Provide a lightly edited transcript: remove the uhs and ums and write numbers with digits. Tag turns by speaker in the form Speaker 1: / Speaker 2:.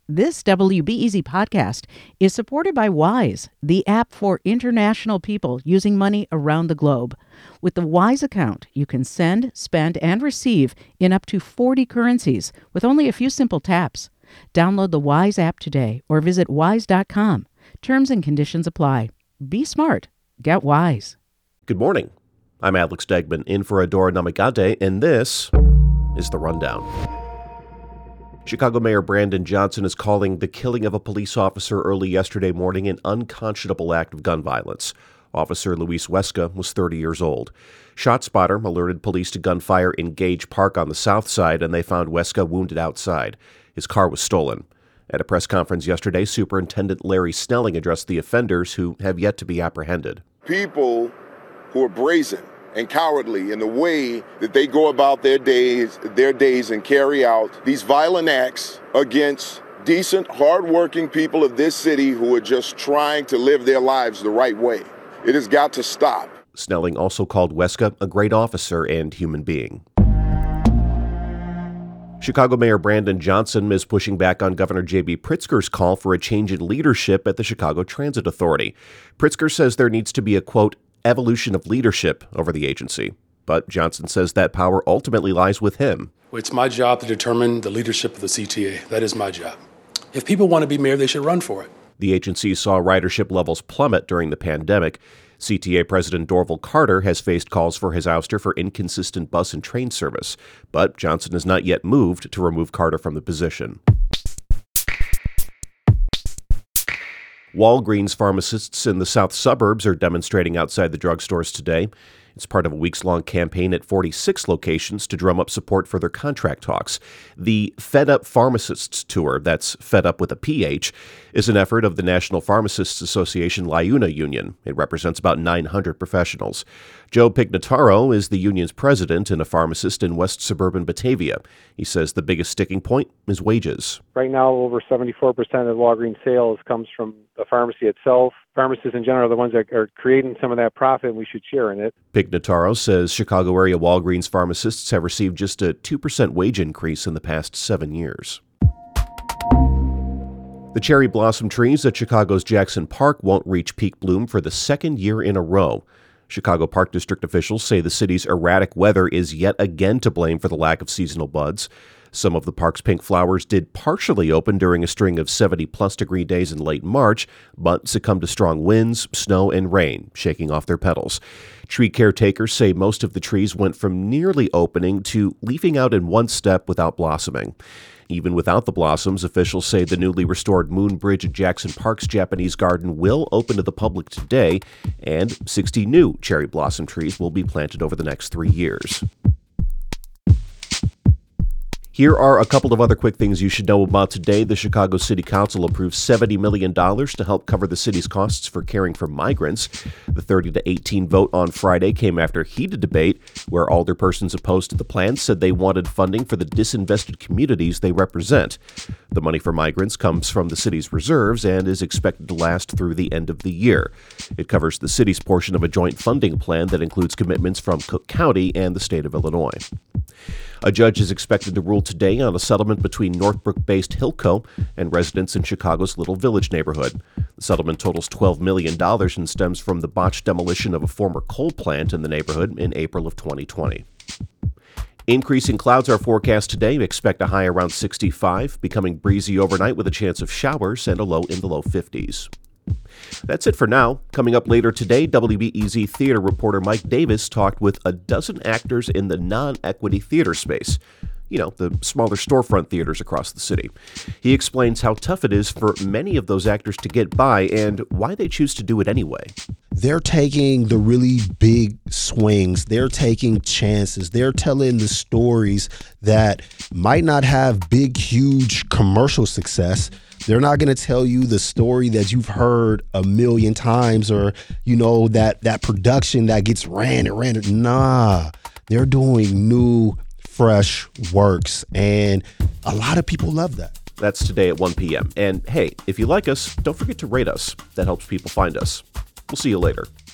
Speaker 1: This WBEZ podcast is supported by Wise, the app for international people using money around the globe. With the Wise account, you can send, spend, and receive in up to 40 currencies with only a few simple taps. Download the Wise app today or visit wise.com. Terms and conditions apply. Be smart. Get Wise.
Speaker 2: Good morning. I'm Alex Degman in for Adora Namagade, and this is The Rundown. Chicago Mayor Brandon Johnson is calling the killing of a police officer early yesterday morning an unconscionable act of gun violence. Officer Luis Huesca was 30 years old. ShotSpotter alerted police to gunfire in Gage Park on the south side, and they found Huesca wounded outside. His car was stolen. At a press conference yesterday, Superintendent Larry Snelling addressed the offenders who have yet to be apprehended.
Speaker 3: People who are brazen and cowardly in the way that they go about their days and carry out these violent acts against decent, hardworking people of this city who are just trying to live their lives the right way. It has got to stop.
Speaker 2: Snelling also called Huesca a great officer and human being. Chicago Mayor Brandon Johnson is pushing back on Governor J.B. Pritzker's call for a change in leadership at the Chicago Transit Authority. Pritzker says there needs to be a, quote, evolution of leadership over the agency. But Johnson says that power ultimately lies with him.
Speaker 4: It's my job to determine the leadership of the CTA. That is my job. If people want to be mayor, they should run for it.
Speaker 2: The agency saw ridership levels plummet during the pandemic. CTA President Dorval Carter has faced calls for his ouster for inconsistent bus and train service. But Johnson has not yet moved to remove Carter from the position. Walgreens pharmacists in the south suburbs are demonstrating outside the drugstores today. It's part of a weeks-long campaign at 46 locations to drum up support for their contract talks. The Fed Up Pharmacists Tour, that's Fed Up with a PH, is an effort of the National Pharmacists Association LIUNA Union. It represents about 900 professionals. Joe Pignataro is the union's president and a pharmacist in west suburban Batavia. He says the biggest sticking point is wages.
Speaker 5: Right now, over 74% of Walgreens sales comes from the pharmacy itself. Pharmacists in general are the ones that are creating some of that profit, and we should share in it.
Speaker 2: Pignataro says Chicago area Walgreens pharmacists have received just a 2% wage increase in the past 7 years. The cherry blossom trees at Chicago's Jackson Park won't reach peak bloom for the second year in a row. Chicago Park District officials say the city's erratic weather is yet again to blame for the lack of seasonal buds. Some of the park's pink flowers did partially open during a string of 70-plus degree days in late March, but succumbed to strong winds, snow, and rain, shaking off their petals. Tree caretakers say most of the trees went from nearly opening to leafing out in one step without blossoming. Even without the blossoms, officials say the newly restored Moon Bridge at Jackson Park's Japanese garden will open to the public today, and 60 new cherry blossom trees will be planted over the next 3 years. Here are a couple of other quick things you should know about today. The Chicago City Council approved $70 million to help cover the city's costs for caring for migrants. The 30-18 vote on Friday came after heated debate, where alderpersons opposed to the plan said they wanted funding for the disinvested communities they represent. The money for migrants comes from the city's reserves and is expected to last through the end of the year. It covers the city's portion of a joint funding plan that includes commitments from Cook County and the state of Illinois. A judge is expected to rule today on a settlement between Northbrook-based Hilco and residents in Chicago's Little Village neighborhood. The settlement totals $12 million and stems from the botched demolition of a former coal plant in the neighborhood in April of 2020. Increasing clouds are forecast today. Expect a high around 65, becoming breezy overnight with a chance of showers and a low in the low 50s. That's it for now. Coming up later today, WBEZ theater reporter Mike Davis talked with a dozen actors in the non-equity theater space. You know, the smaller storefront theaters across the city. He explains how tough it is for many of those actors to get by and why they choose to do it anyway.
Speaker 6: They're taking the really big swings. They're taking chances. They're telling the stories that might not have big, huge commercial success. They're not going to tell you the story that you've heard a million times or, you know, that production that gets ran. Nah, they're doing new, fresh works. And a lot of people love that.
Speaker 2: That's today at 1 p.m. And hey, if you like us, don't forget to rate us. That helps people find us. We'll see you later.